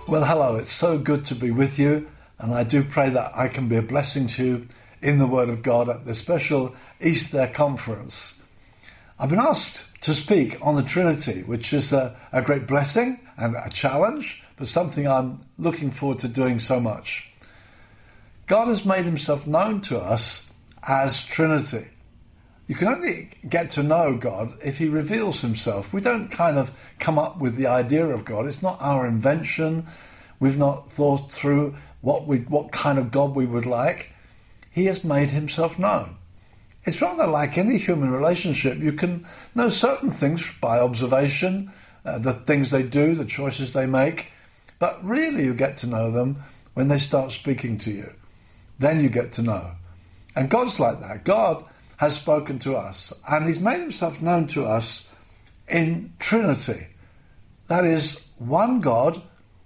Well, hello, it's so good to be with you, and I do pray that I can be a blessing to you in the Word of God at this special Easter conference. I've been asked to speak on the Trinity, which is a great blessing and a challenge, but something I'm looking forward to doing so much. God has made himself known to us as Trinity. You can only get to know God if he reveals himself. We don't kind of come up with the idea of God. It's not our invention. We've not thought through what kind of God we would like. He has made himself known. It's rather like any human relationship. You can know certain things by observation, the things they do, the choices they make, but really you get to know them when they start speaking to you. Then you get to know. And God's like that. God has spoken to us, and he's made himself known to us in Trinity. That is, one God,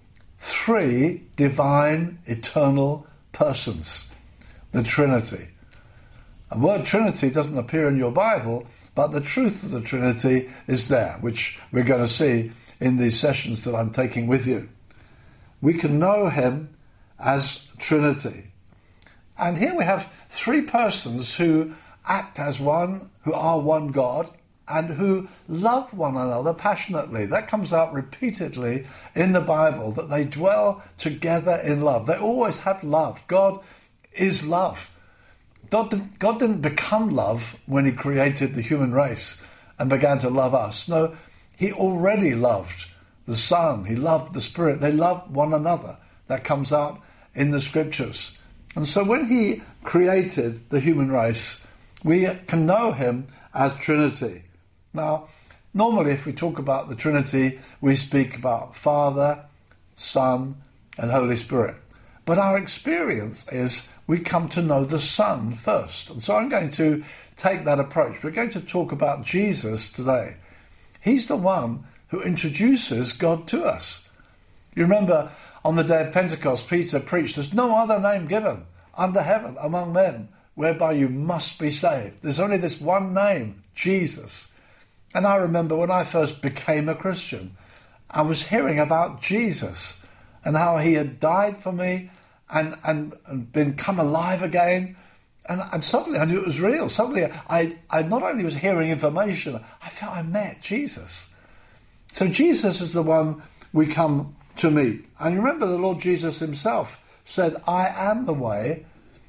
three divine, eternal persons. The Trinity. The word Trinity doesn't appear in your Bible, but the truth of the Trinity is there, which we're going to see in these sessions that I'm taking with you. We can know him as Trinity. And here we have three persons who act as one, who are one God, and who love one another passionately. That comes out repeatedly in the Bible, that they dwell together in love. They always have love. God is love. God didn't become love when he created the human race and began to love us. No, he already loved the Son. He loved the Spirit. They love one another. That comes out in the Scriptures. And so when he created the human race, we can know him as Trinity. Now, normally if we talk about the Trinity, we speak about Father, Son, and Holy Spirit. But our experience is we come to know the Son first. And so I'm going to take that approach. We're going to talk about Jesus today. He's the one who introduces God to us. You remember on the day of Pentecost, Peter preached, "There's no other name given under heaven among men whereby you must be saved." There's only this one name, Jesus. And I remember when I first became a Christian, I was hearing about Jesus and how he had died for me and been come alive again. And suddenly I knew it was real. Suddenly I not only was hearing information, I felt I met Jesus. So Jesus is the one we come to meet. And you remember the Lord Jesus himself said, "I am the way,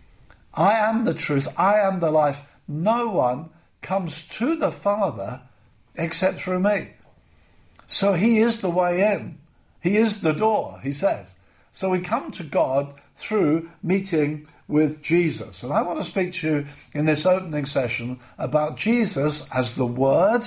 I am the truth, I am the life. No one comes to the Father except through me." So he is the way in. He is the door, he says. So we come to God through meeting with Jesus. And I want to speak to you in this opening session about Jesus as the Word,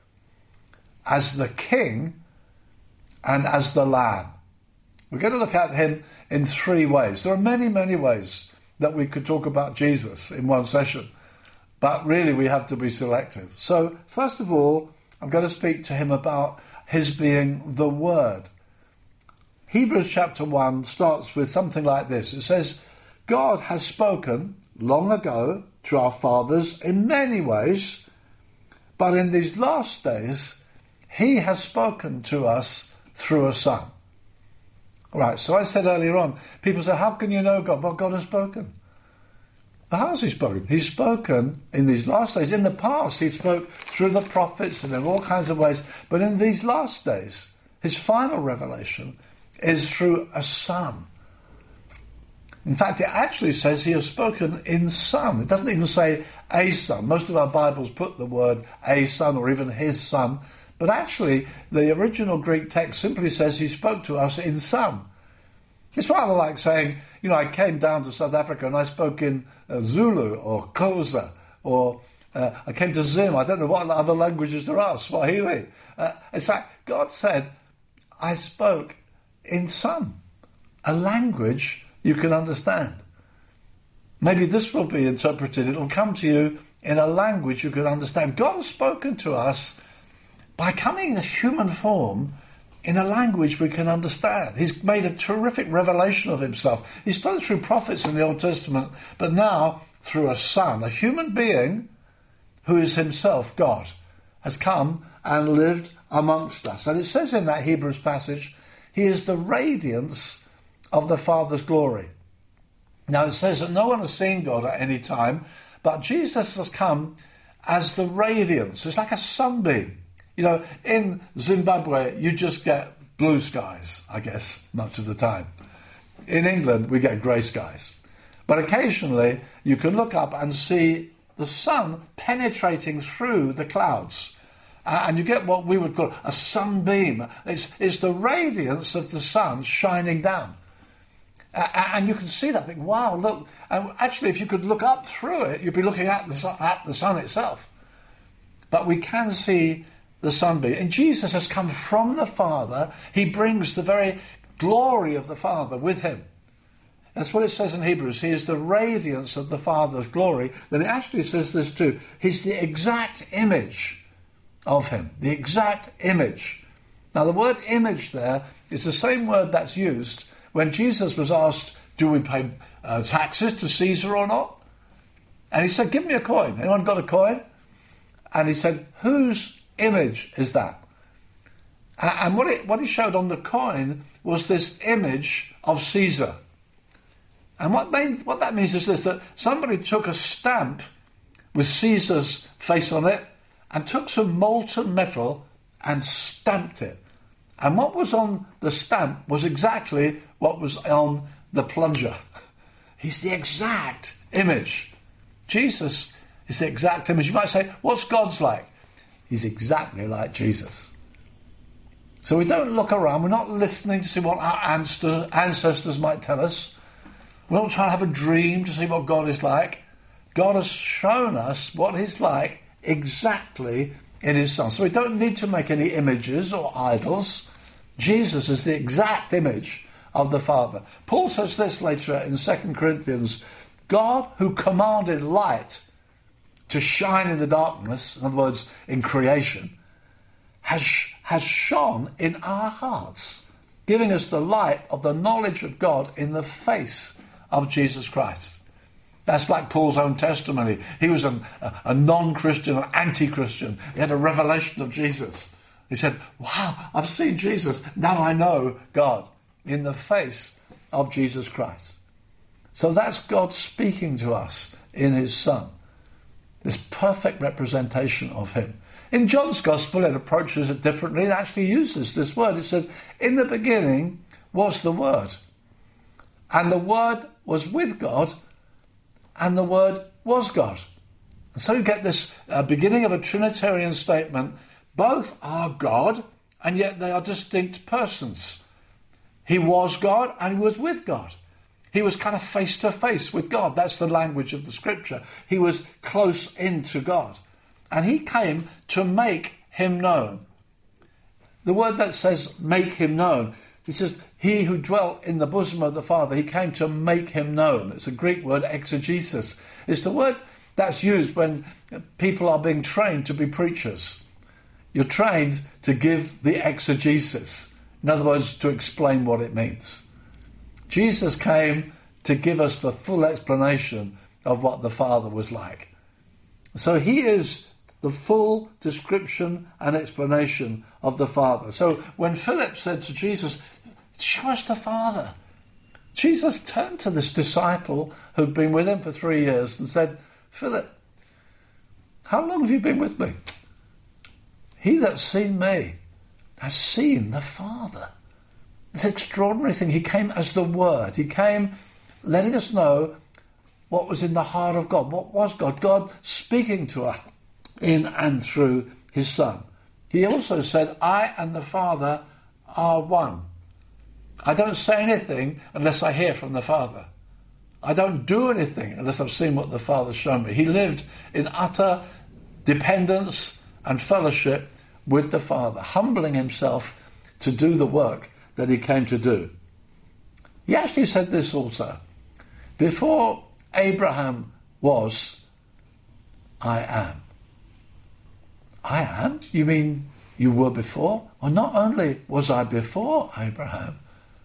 as the King, and as the Lamb. We're going to look at him in three ways. There are many, many ways that we could talk about Jesus in one session, but really we have to be selective. So first of all, I'm going to speak to him about his being the Word. Hebrews chapter 1 starts with something like this. It says, "God has spoken long ago to our fathers in many ways, but in these last days he has spoken to us through a Son." Right, so I said earlier on, people say, how can you know God? Well, God has spoken. But how has he spoken? He's spoken in these last days. In the past, he spoke through the prophets and in all kinds of ways. But in these last days, his final revelation is through a Son. In fact, it actually says he has spoken in Son. It doesn't even say a Son. Most of our Bibles put the word a Son or even his Son. But actually, the original Greek text simply says he spoke to us in Son. It's rather like saying, I came down to South Africa and I spoke in Zulu or Xhosa, or I came to Zim. I don't know what other languages there are, Swahili. It's like God said, I spoke in Son, a language you can understand. Maybe this will be interpreted. It'll come to you in a language you can understand. God has spoken to us by coming in a human form in a language we can understand. He's made a terrific revelation of himself. He spoke through prophets in the Old Testament, but now through a Son, a human being who is himself God, has come and lived amongst us. And it says in that Hebrews passage, he is the radiance of the Father's glory. Now it says that no one has seen God at any time, but Jesus has come as the radiance. It's like a sunbeam. You know, in Zimbabwe, you just get blue skies, I guess, much of the time. In England, we get grey skies. But occasionally, you can look up and see the sun penetrating through the clouds. And you get what we would call a sunbeam. It's the radiance of the sun shining down. And you can see that, think, wow, look. And actually, if you could look up through it, you'd be looking at the sun itself. But we can see the sunbeam. And Jesus has come from the Father. He brings the very glory of the Father with him. That's what it says in Hebrews. He is the radiance of the Father's glory. Then it actually says this too. He's the exact image of him. The exact image. Now the word image there is the same word that's used when Jesus was asked, do we pay taxes to Caesar or not? And he said, give me a coin. Anyone got a coin? And he said, whose image is that? And what he showed on the coin was this image of Caesar. And what that means is this, that somebody took a stamp with Caesar's face on it and took some molten metal and stamped it. And what was on the stamp was exactly what was on the plunger. He's the exact image. Jesus is the exact image. You might say, what's God's like? He's exactly like Jesus. So we don't look around. We're not listening to see what our ancestors might tell us. We don't try to have a dream to see what God is like. God has shown us what he's like exactly in his Son. So we don't need to make any images or idols. Jesus is the exact image of the Father. Paul says this later in 2 Corinthians, God who commanded light to shine in the darkness, in other words, in creation, has shone in our hearts, giving us the light of the knowledge of God in the face of Jesus Christ. That's like Paul's own testimony. He was a non-Christian, an anti-Christian. He had a revelation of Jesus. He said, wow, I've seen Jesus. Now I know God in the face of Jesus Christ. So that's God speaking to us in his Son. This perfect representation of him. In John's Gospel, it approaches it differently. It actually uses this word. It said, in the beginning was the Word. And the Word was with God, and the Word was God. And so you get this beginning of a Trinitarian statement. Both are God, and yet they are distinct persons. He was God, and he was with God. He was kind of face to face with God. That's the language of the Scripture. He was close into God. And he came to make him known. The word that says make him known, it says he who dwelt in the bosom of the Father, he came to make him known. It's a Greek word, exegesis. It's the word that's used when people are being trained to be preachers. You're trained to give the exegesis. In other words, to explain what it means. Jesus came to give us the full explanation of what the Father was like. So he is the full description and explanation of the Father. So when Philip said to Jesus, show us the Father, Jesus turned to this disciple who'd been with him for 3 years and said, Philip, how long have you been with me? He that's seen me has seen the Father. This extraordinary thing. He came as the Word. He came letting us know what was in the heart of God. What was God? God speaking to us in and through his Son. He also said, I and the Father are one. I don't say anything unless I hear from the Father. I don't do anything unless I've seen what the Father's shown me. He lived in utter dependence and fellowship with the Father, humbling himself to do the work that he came to do. He actually said this also. Before Abraham was, I am. I am? You mean you were before? Well, not only was I before Abraham,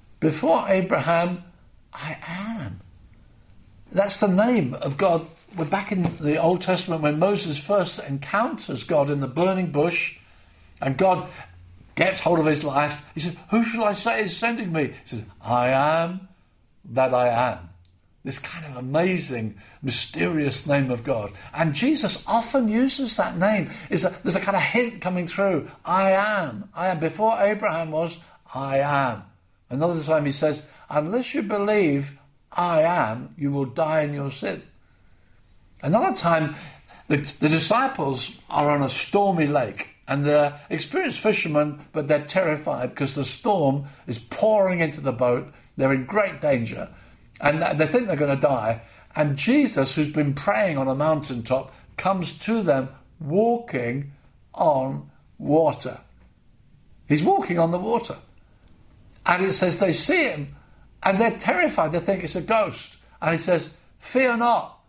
I am. That's the name of God. We're back in the Old Testament when Moses first encounters God in the burning bush, and God gets hold of his life. He says, who shall I say is sending me? He says, I am that I am. This kind of amazing, mysterious name of God. And Jesus often uses that name. There's a kind of hint coming through. I am. I am. Before Abraham was, I am. Another time he says, unless you believe I am, you will die in your sin. Another time, the disciples are on a stormy lake. And they're experienced fishermen, but they're terrified because the storm is pouring into the boat. They're in great danger. And they think they're going to die. And Jesus, who's been praying on a mountaintop, comes to them walking on water. He's walking on the water. And it says they see him and they're terrified. They think it's a ghost. And he says, fear not.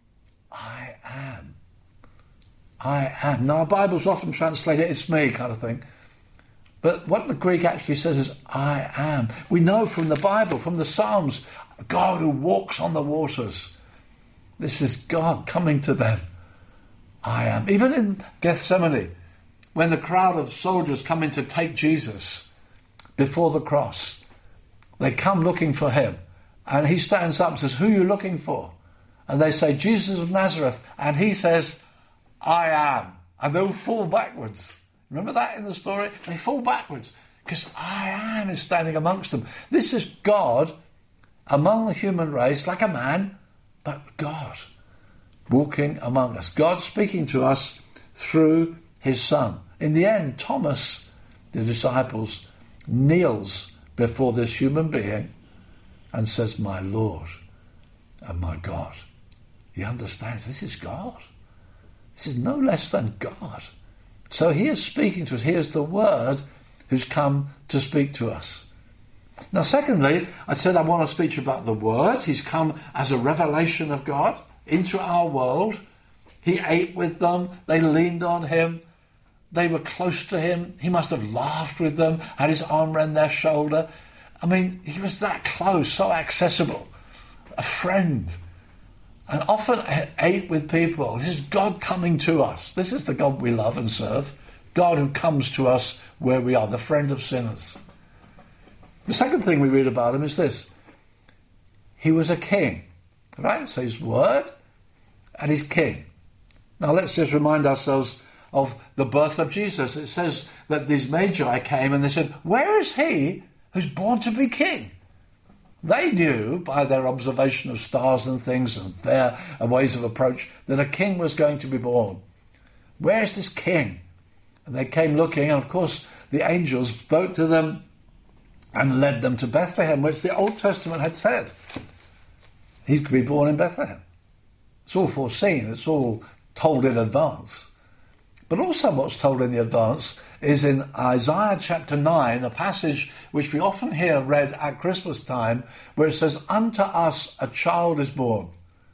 I am. I am. Now, our Bibles often translate it, it's me kind of thing. But what the Greek actually says is, I am. We know from the Bible, from the Psalms, God who walks on the waters. This is God coming to them. I am. Even in Gethsemane, when the crowd of soldiers come in to take Jesus before the cross, they come looking for him. And he stands up and says, who are you looking for? And they say, Jesus of Nazareth. And he says, I am. And they'll fall backwards. Remember that in the story? They fall backwards because I am is standing amongst them. This is God among the human race, like a man, but God walking among us. God speaking to us through his Son. In the end, Thomas, the disciples, kneels before this human being and says, my Lord and my God. He understands this is God. This is no less than God. So he is speaking to us. He is the Word who's come to speak to us. Now, secondly, I said I want to speak to you about the Word. He's come as a revelation of God into our world. He ate with them. They leaned on him. They were close to him. He must have laughed with them, had his arm around their shoulder. I mean, he was that close, so accessible. A friend. And often ate with people. This is God coming to us. This is the God we love and serve. God who comes to us where we are, the friend of sinners. The second thing we read about him is this. He was a king, right? So he's Word and he's king. Now let's just remind ourselves of the birth of Jesus. It says that these magi came and they said, where is he who's born to be king? They knew by their observation of stars and things and their ways of approach that a king was going to be born. Where's this king? And they came looking, and of course the angels spoke to them and led them to Bethlehem, which the Old Testament had said. He could be born in Bethlehem. It's all foreseen, it's all told in advance. But also what's told in the advance is in Isaiah chapter 9, a passage which we often hear read at Christmas time, where it says, unto us a child is born.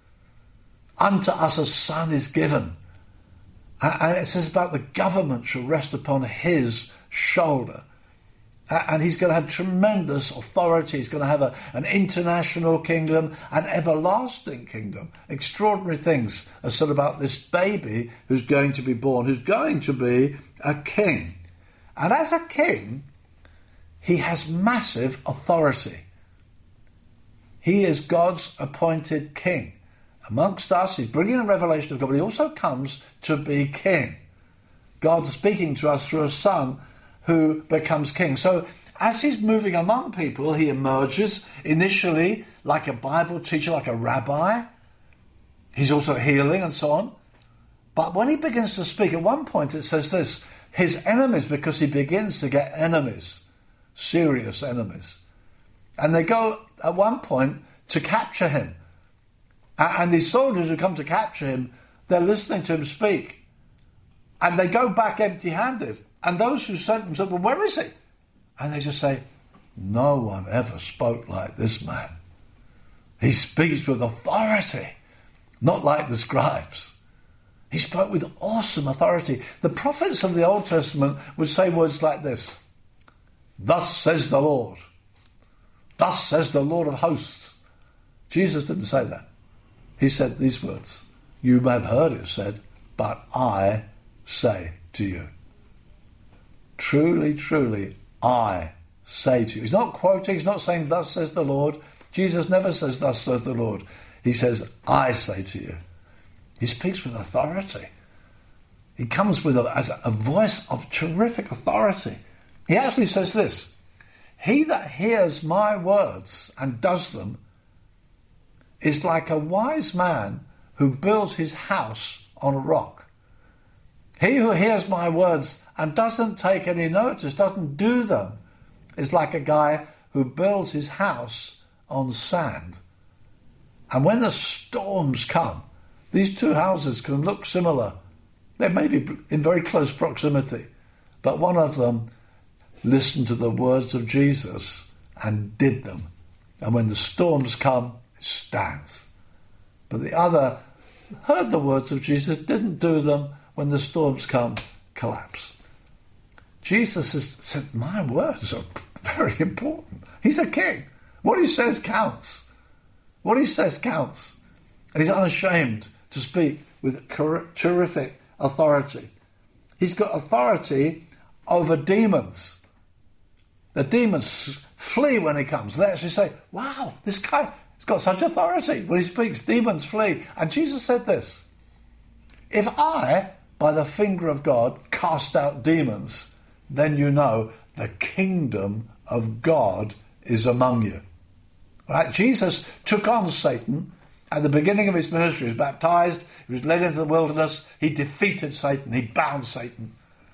Unto us a son is given. And it says about the government shall rest upon his shoulder. And he's going to have tremendous authority. He's going to have an international kingdom, an everlasting kingdom. Extraordinary things are said about this baby who's going to be born, who's going to be a king. And as a king, he has massive authority. He is God's appointed king. Amongst us, he's bringing the revelation of God, but he also comes to be king. God's speaking to us through a son who becomes king. So as he's moving among people, he emerges initially like a Bible teacher, like a rabbi. He's also healing and so on. But when he begins to speak, at one point it says this, his enemies, because he begins to get enemies, serious enemies. And they go at one point to capture him. And these soldiers who come to capture him, they're listening to him speak. And they go back empty-handed. And those who sent them said, well, where is he? And they just say, no one ever spoke like this man. He speaks with authority, not like the scribes. He spoke with awesome authority. The prophets of the Old Testament would say words like this. Thus says the Lord. Thus says the Lord of hosts. Jesus didn't say that. He said these words. You may have heard it said, but I say to you. Truly, truly, I say to you. He's not quoting, he's not saying, thus says the Lord. Jesus never says, thus says the Lord. He says, I say to you. He speaks with authority. He comes with as a voice of terrific authority. He actually says this, he that hears my words and does them is like a wise man who builds his house on a rock. He who hears my words and doesn't take any notice, doesn't do them, is like a guy who builds his house on sand. And when the storms come, these two houses can look similar. They may be in very close proximity, but one of them listened to the words of Jesus and did them. And when the storms come, it stands. But the other heard the words of Jesus, didn't do them, when the storms come, collapse. Jesus has said, my words are very important. He's a king. What he says counts. What he says counts. And he's unashamed to speak with terrific authority. He's got authority over demons. The demons flee when he comes. They actually say, wow, this guy has got such authority. When he speaks, demons flee. And Jesus said this, if I, by the finger of God, cast out demons, then you know the kingdom of God is among you. Right? Jesus took on Satan at the beginning of his ministry. He was baptized, he was led into the wilderness, he defeated Satan, he bound Satan.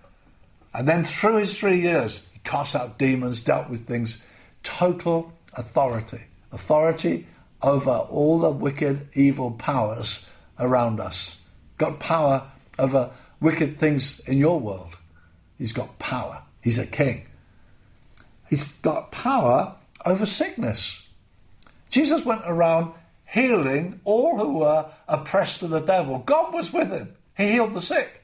And then through his 3 years, he cast out demons, dealt with things. Total authority. Authority over all the wicked, evil powers around us. Got power over wicked things in your world. He's got power. He's a king. He's got power over sickness. Jesus went around healing all who were oppressed of the devil. God was with him. He healed the sick.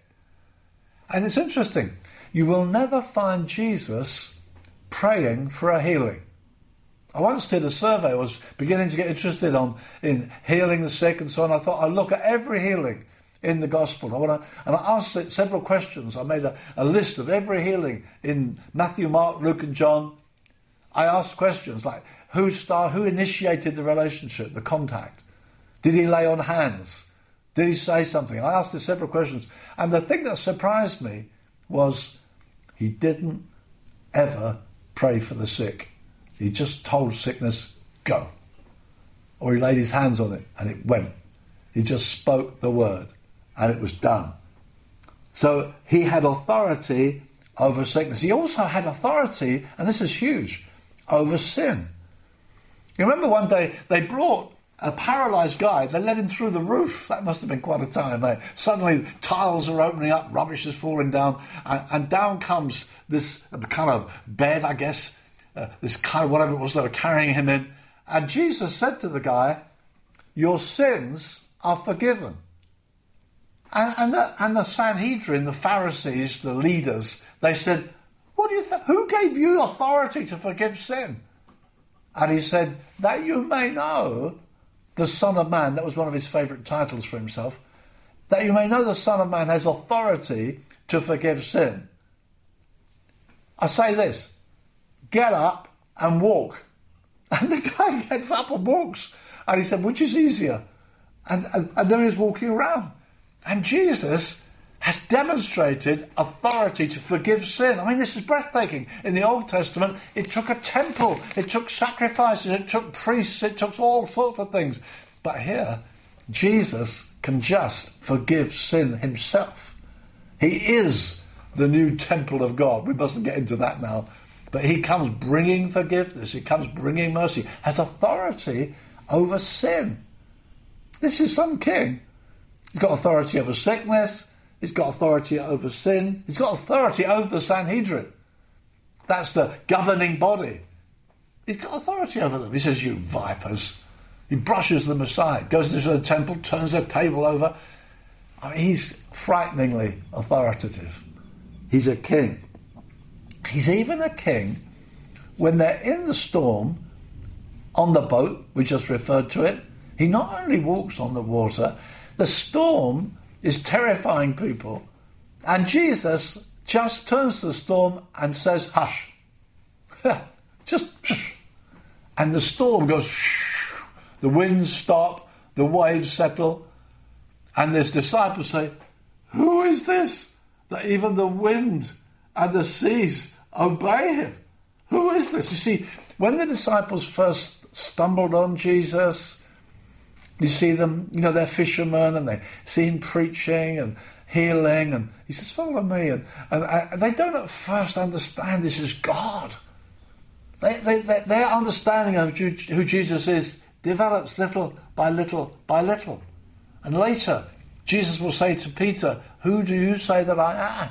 And it's interesting. You will never find Jesus praying for a healing. I once did a survey. I was beginning to get interested in healing the sick and so on. I thought I'd look at every healing in the gospel. And I asked it several questions. I made a list of every healing in Matthew, Mark, Luke and John. I asked questions like, who initiated the relationship, the contact? Did he lay on hands? Did he say something? I asked it several questions. And the thing that surprised me was he didn't ever pray for the sick. He just told sickness, go. Or he laid his hands on it and it went. He just spoke the word and it was done. So he had authority over sickness. He also had authority, and this is huge, over sin. You remember one day they brought a paralysed guy, they let him through the roof. That must have been quite a time, mate. Suddenly tiles are opening up, rubbish is falling down, and down comes this kind of bed, I guess, this kind of whatever it was they were carrying him in. And Jesus said to the guy, your sins are forgiven. And the Sanhedrin, the Pharisees, the leaders, they said, what do you who gave you authority to forgive sin? And he said, that you may know the Son of Man, that was one of his favourite titles for himself, that you may know the Son of Man has authority to forgive sin. I say this, get up and walk. And the guy gets up and walks. And he said, which is easier? And then he's walking around. And Jesus has demonstrated authority to forgive sin. I mean, this is breathtaking. In the Old Testament, it took a temple, it took sacrifices, it took priests, it took all sorts of things. But here, Jesus can just forgive sin himself. He is the new temple of God. We mustn't get into that now. But he comes bringing forgiveness, he comes bringing mercy, has authority over sin. This is some king. He's got authority over sickness, he's got authority over sin, he's got authority over the Sanhedrin. That's the governing body. He's got authority over them. He says, you vipers. He brushes them aside, goes into the temple, turns the table over. I mean, he's frighteningly authoritative. He's a king. He's even a king when they're in the storm on the boat, we just referred to it. He not only walks on the water, the storm is terrifying people. And Jesus just turns to the storm and says, hush. Just shh. And the storm goes, shh. The winds stop, the waves settle, and his disciples say, who is this that even the wind and the seas obey him? Who is this? You see, when the disciples first stumbled on Jesus, you see them, they're fishermen, and they see him preaching and healing, and he says, follow me. And they don't at first understand this is God. Their understanding of who Jesus is develops little by little by little. And later, Jesus will say to Peter, who do you say that I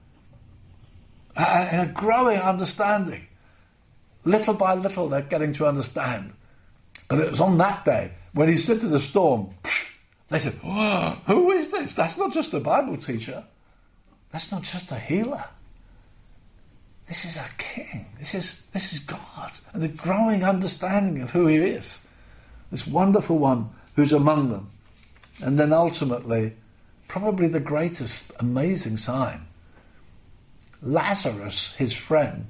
am? And a growing understanding. Little by little, they're getting to understand. But it was on that day, when he said to the storm, they said, oh, who is this? That's not just a Bible teacher. That's not just a healer. This is a king. This is God. And the growing understanding of who he is. This wonderful one who's among them. And then ultimately, probably the greatest amazing sign. Lazarus, his friend,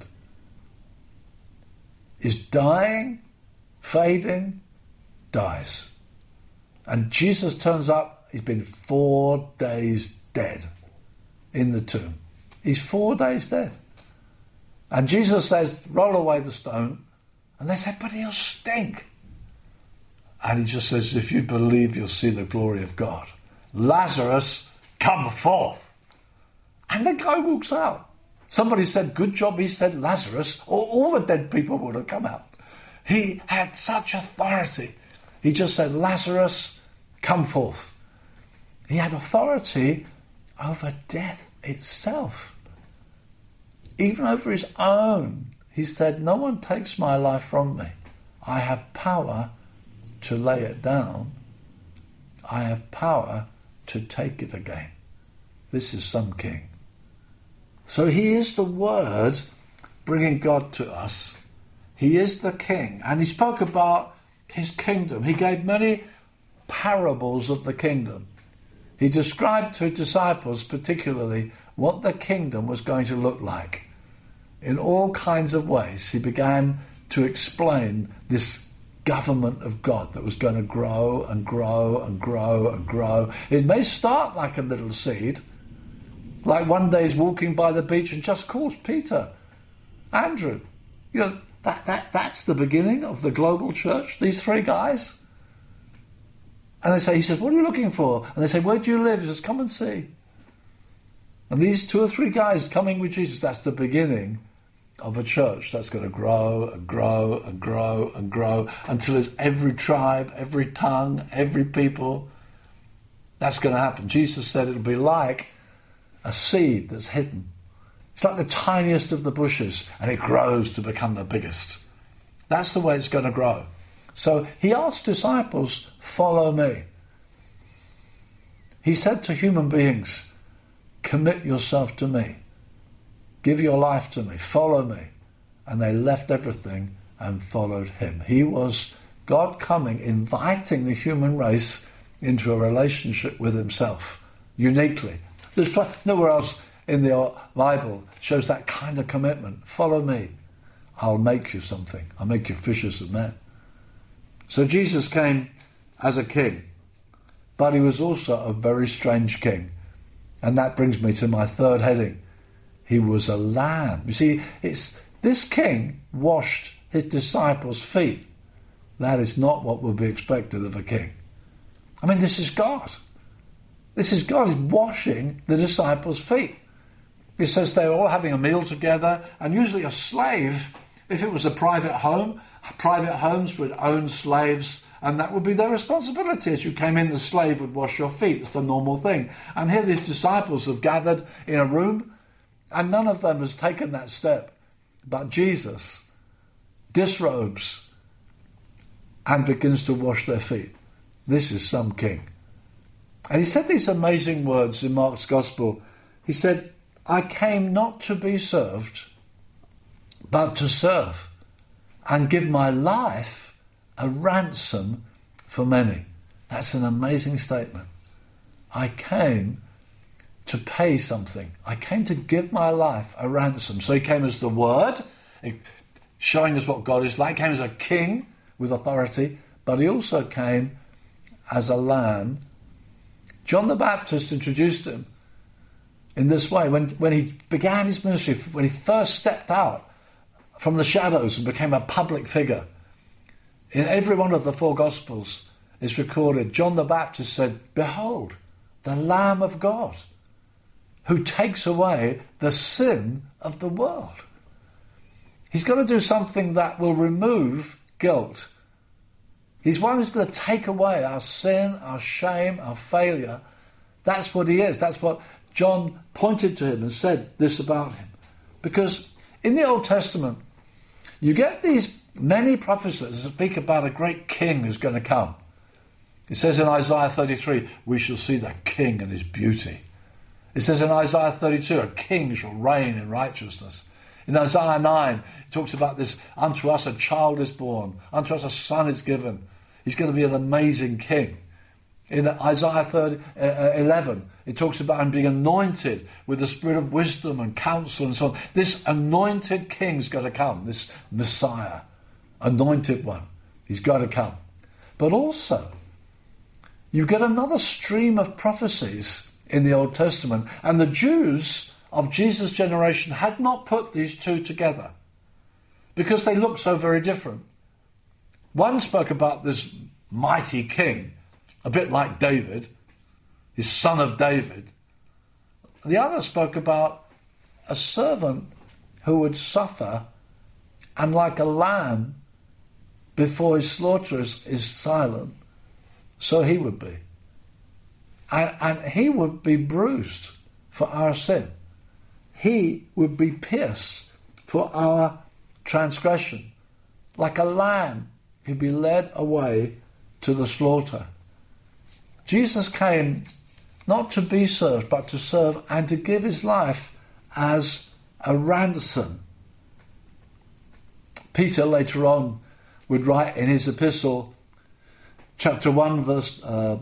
is dying, fading, dies. And Jesus turns up, he's been 4 days dead in the tomb. He's 4 days dead. And Jesus says, roll away the stone. And they say, but he'll stink. And he just says, if you believe, you'll see the glory of God. Lazarus, come forth. And the guy walks out. Somebody said, good job he said Lazarus, or all the dead people would have come out. He had such authority. He just said, Lazarus, come forth. He had authority over death itself. Even over his own. He said, no one takes my life from me. I have power to lay it down. I have power to take it again. This is some king. So he is the Word bringing God to us. He is the king. And he spoke about his kingdom. He gave many parables of the kingdom. He described to his disciples particularly what the kingdom was going to look like. In all kinds of ways, he began to explain this government of God that was going to grow and grow and grow and grow. It may start like a little seed, like one day he's walking by the beach and just calls Peter, Andrew. That's the beginning of the global church, these 3 guys. And he says, what are you looking for? And they say, where do you live? He says, come and see. And these 2 or 3 guys coming with Jesus, that's the beginning of a church that's going to grow and grow and grow and grow until there's every tribe, every tongue, every people. That's going to happen. Jesus said it'll be like a seed that's hidden. It's like the tiniest of the bushes, and it grows to become the biggest. That's the way it's going to grow. So he asked disciples, follow me. He said to human beings, commit yourself to me. Give your life to me. Follow me. And they left everything and followed him. He was God coming, inviting the human race into a relationship with himself, uniquely. There's nowhere else in the Bible shows that kind of commitment. Follow me. I'll make you something. I'll make you fishers of men. So Jesus came as a king, but he was also a very strange king. And that brings me to my third heading. He was a lamb. You see, this king washed his disciples' feet. That is not what would be expected of a king. I mean, this is God. This is God. He's washing the disciples' feet. It says they were all having a meal together, and usually a slave, if it was a private home, private homes would own slaves, and that would be their responsibility. As you came in, the slave would wash your feet. It's the normal thing. And here these disciples have gathered in a room, and none of them has taken that step. But Jesus disrobes and begins to wash their feet. This is some king. And he said these amazing words in Mark's Gospel. He said, I came not to be served, but to serve and give my life a ransom for many. That's an amazing statement. I came to pay something. I came to give my life a ransom. So he came as the Word, showing us what God is like. He came as a king with authority, but he also came as a lamb. John the Baptist introduced him in this way. When he began his ministry, when he first stepped out from the shadows and became a public figure, in every one of the four Gospels it's recorded, John the Baptist said, "Behold, the Lamb of God, who takes away the sin of the world." He's got to do something that will remove guilt. He's one who's going to take away our sin, our shame, our failure. That's what he is. That's what John pointed to him and said this about him. Because in the Old Testament, you get these many prophecies that speak about a great king who's going to come. It says in Isaiah 33, we shall see the king and his beauty. It says in Isaiah 32, a king shall reign in righteousness. In Isaiah 9, it talks about this, unto us a child is born, unto us a son is given. He's going to be an amazing king. In Isaiah 11, it talks about him being anointed with the spirit of wisdom and counsel and so on. This anointed king's got to come, this Messiah, anointed one. He's got to come. But also, you get another stream of prophecies in the Old Testament, and the Jews of Jesus' generation had not put these two together because they looked so very different. One spoke about this mighty king, a bit like David, his son of David. The other spoke about a servant who would suffer, and like a lamb before his slaughter is silent, so he would be. And he would be bruised for our sin. He would be pierced for our transgression. Like a lamb, he'd be led away to the slaughter. Jesus came not to be served, but to serve and to give his life as a ransom. Peter later on would write in his epistle, chapter 1, verse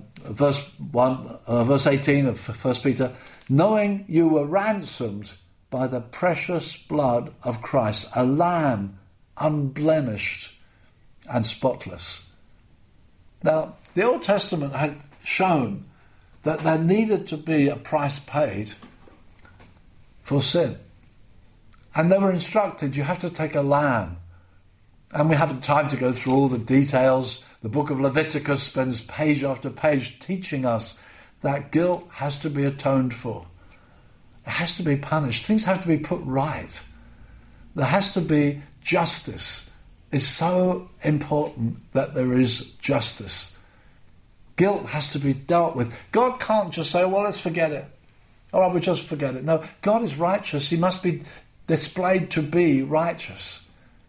18 of 1 Peter, knowing you were ransomed by the precious blood of Christ, a lamb unblemished and spotless. Now, the Old Testament had shown that there needed to be a price paid for sin. And they were instructed, you have to take a lamb. And we haven't time to go through all the details. The book of Leviticus spends page after page teaching us that guilt has to be atoned for. It has to be punished. Things have to be put right. There has to be justice. It's so important that there is justice. Guilt has to be dealt with. God can't just say, well, let's forget it. All right, we'll just forget it. No, God is righteous. He must be displayed to be righteous.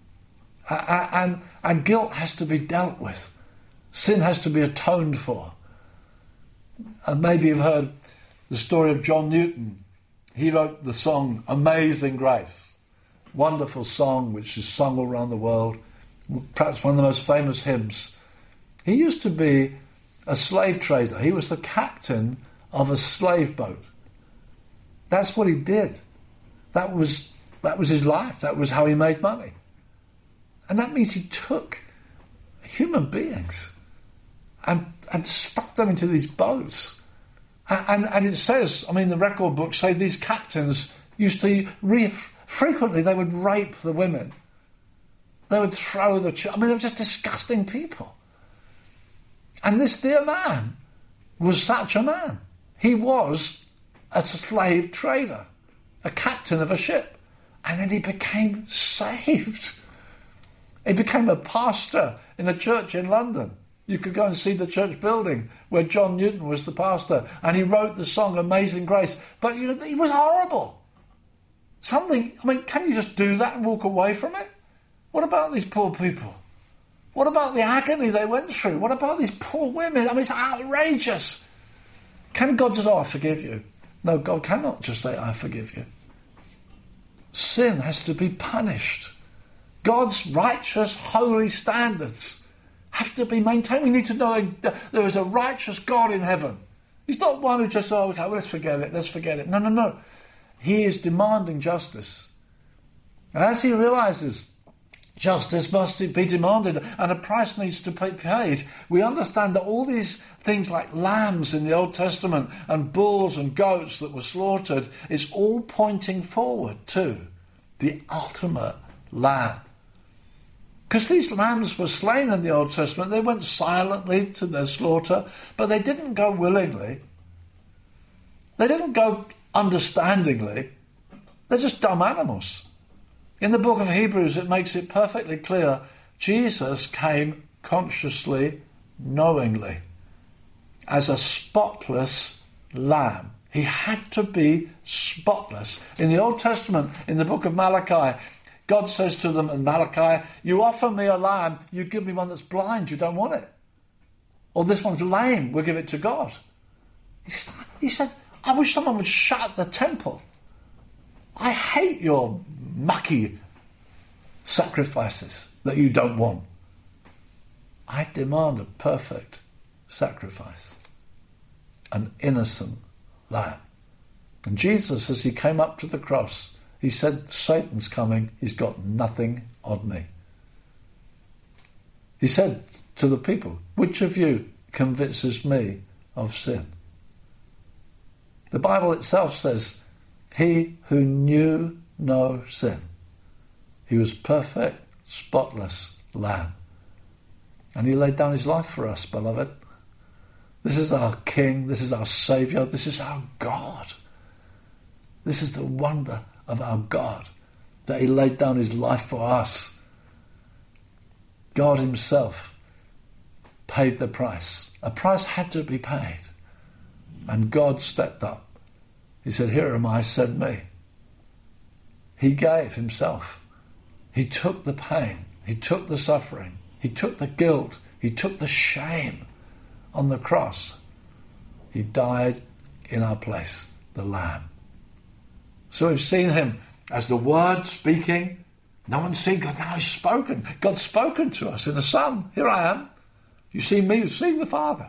And guilt has to be dealt with. Sin has to be atoned for. And maybe you've heard the story of John Newton. He wrote the song Amazing Grace. Wonderful song which is sung all around the world. Perhaps one of the most famous hymns. He used to be a slave trader. He was the captain of a slave boat. That's what he did. That was his life. That was how he made money. And that means he took human beings and stuffed them into these boats. And it says, I mean, the record books say these captains used to, frequently they would rape the women. They would throw the children. I mean, they were just disgusting people. And this dear man was such a man. He was a slave trader, a captain of a ship. And then he became saved. He became a pastor in a church in London. You could go and see the church building where John Newton was the pastor. And he wrote the song Amazing Grace. But you know, he was horrible. Can you just do that and walk away from it? What about these poor people? What about the agony they went through? What about these poor women? I mean, it's outrageous. Can God just, I forgive you? No, God cannot just say, I forgive you. Sin has to be punished. God's righteous, holy standards have to be maintained. We need to know that there is a righteous God in heaven. He's not one who just, okay, well, let's forget it. No. He is demanding justice. And as he realises justice must be demanded and a price needs to be paid, we understand that all these things like lambs in the Old Testament and bulls and goats that were slaughtered is all pointing forward to the ultimate lamb. Because these lambs were slain in the Old Testament, they went silently to their slaughter, but they didn't go willingly. They didn't go understandingly. They're just dumb animals. In the book of Hebrews, it makes it perfectly clear Jesus came consciously, knowingly, as a spotless lamb. He had to be spotless. In the Old Testament, in the book of Malachi, God says to them in Malachi, you offer me a lamb, you give me one that's blind, you don't want it. Or this one's lame, we'll give it to God. He said, I wish someone would shut the temple. I hate your mucky sacrifices that you don't want. I demand a perfect sacrifice, an innocent lamb. And Jesus, as he came up to the cross, he said, Satan's coming, he's got nothing on me. He said to the people, which of you convinces me of sin? The Bible itself says, he who knew no sin. He was perfect, spotless lamb. And he laid down his life for us, beloved. This is our King, this is our Saviour, this is our God. This is the wonder of our God, that he laid down his life for us. God himself paid the price. A price had to be paid. And God stepped up. He said, here am I, send me. He gave himself. He took the pain. He took the suffering. He took the guilt. He took the shame on the cross. He died in our place, the Lamb. So we've seen him as the Word speaking. No one's seen God, now he's spoken. God's spoken to us in the Son. Here I am. You see me, you've seen the Father.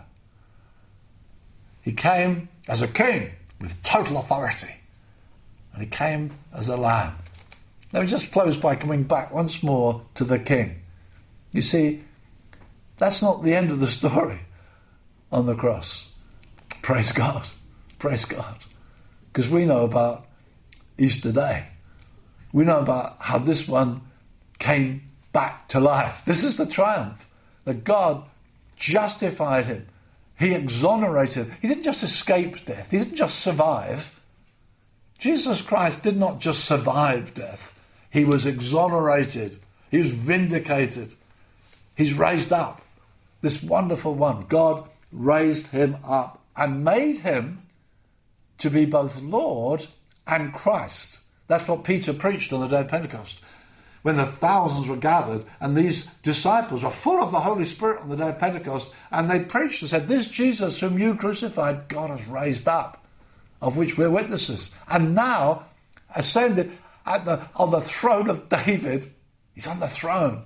He came as a king with total authority. And he came as a lamb. Let me just close by coming back once more to the king. You see, that's not the end of the story on the cross. Praise God. Praise God. Because we know about Easter Day. We know about how this one came back to life. This is the triumph, that God justified him. He exonerated. He didn't just escape death. He didn't just survive. Jesus Christ did not just survive death. He was exonerated. He was vindicated. He's raised up. This wonderful one. God raised him up and made him to be both Lord and Christ. That's what Peter preached on the day of Pentecost. When the thousands were gathered and these disciples were full of the Holy Spirit on the day of Pentecost, and they preached and said, this Jesus whom you crucified, God has raised up, of which we're witnesses. And now, ascended on the throne of David, he's on the throne.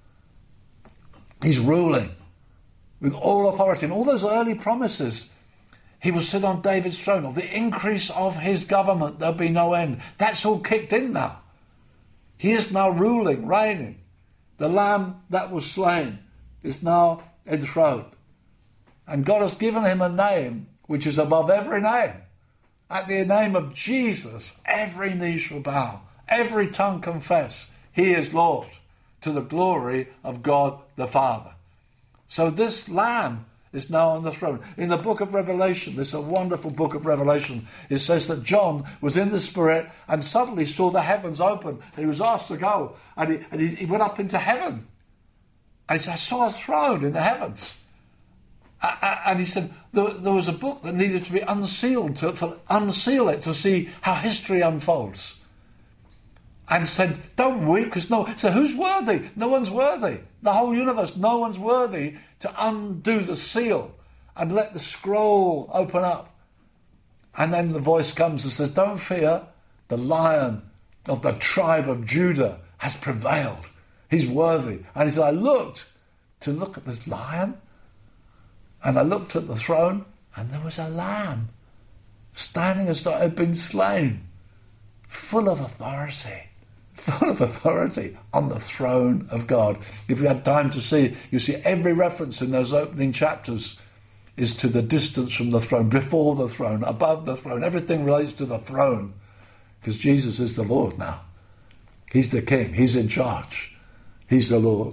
He's ruling with all authority. And all those early promises, he will sit on David's throne. Of the increase of his government, there'll be no end. That's all kicked in now. He is now ruling, reigning. The Lamb that was slain is now enthroned. And God has given him a name which is above every name. At the name of Jesus, every knee shall bow, every tongue confess, he is Lord, to the glory of God the Father. So this Lamb is now on the throne. In the book of Revelation, this is a wonderful book of Revelation, it says that John was in the Spirit and suddenly saw the heavens open. And he was asked to go. And he went up into heaven. And he said, I saw a throne in the heavens. And he said there was a book that needed to be unsealed, to unseal it, to see how history unfolds. And said, don't weep, because so who's worthy? No one's worthy. The whole universe, no one's worthy to undo the seal and let the scroll open up. And then the voice comes and says, don't fear, the Lion of the tribe of Judah has prevailed. He's worthy. And he said, I looked at this lion, and I looked at the throne, And there was a lamb standing as though it had been slain, full of authority on the throne of God. If you had time to see, you see every reference in those opening chapters is to the distance from the throne, before the throne, above the throne. Everything relates to the throne, because Jesus is the Lord now. He's the King. He's in charge. He's the Lord.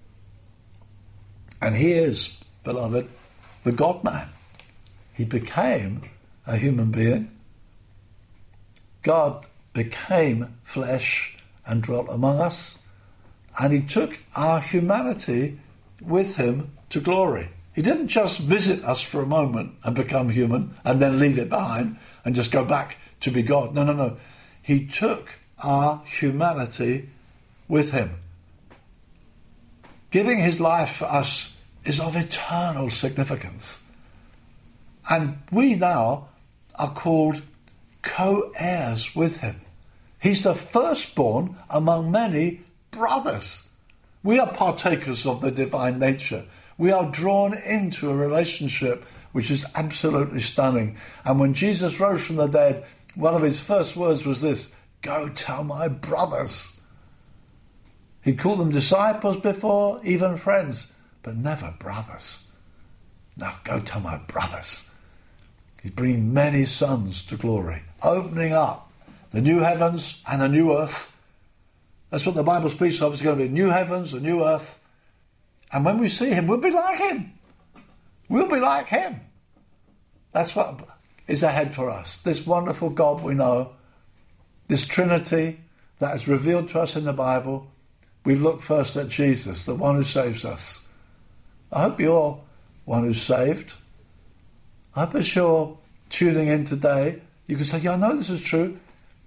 And he is, beloved, the God-man. He became a human being. God became flesh and dwelt among us. And he took our humanity with him to glory. He didn't just visit us for a moment and become human and then leave it behind and just go back to be God. No. He took our humanity with him. Giving his life for us is of eternal significance. And we now are called co-heirs with him. He's the firstborn among many brothers. We are partakers of the divine nature. We are drawn into a relationship which is absolutely stunning. And when Jesus rose from the dead, one of his first words was this: "Go tell my brothers." He called them disciples before, even friends, but never brothers. Now go tell my brothers. He's bringing many sons to glory, opening up the new heavens and the new earth. That's what the Bible speaks of. It's going to be new heavens, a new earth. And when we see him, we'll be like him. We'll be like him. That's what is ahead for us. This wonderful God we know, this Trinity that is revealed to us in the Bible. We've looked first at Jesus, the one who saves us. I hope you're one who's saved. I hope as you're tuning in today, you can say, yeah, I know this is true.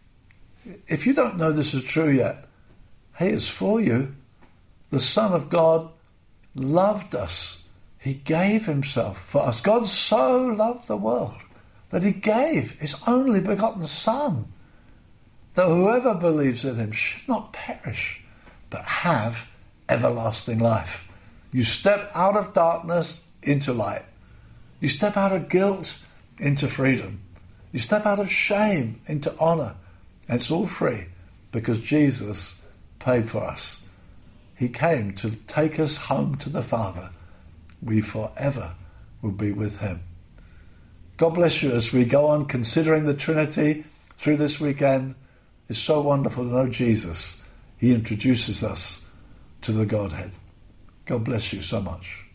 If you don't know this is true yet, hey, it's for you. The Son of God loved us. He gave himself for us. God so loved the world that he gave his only begotten Son, that whoever believes in him should not perish, but have everlasting life. You step out of darkness into light. You step out of guilt into freedom. You step out of shame into honour. And it's all free because Jesus paid for us. He came to take us home to the Father. We forever will be with him. God bless you as we go on considering the Trinity through this weekend. It's so wonderful to know Jesus. He introduces us to the Godhead. God bless you so much.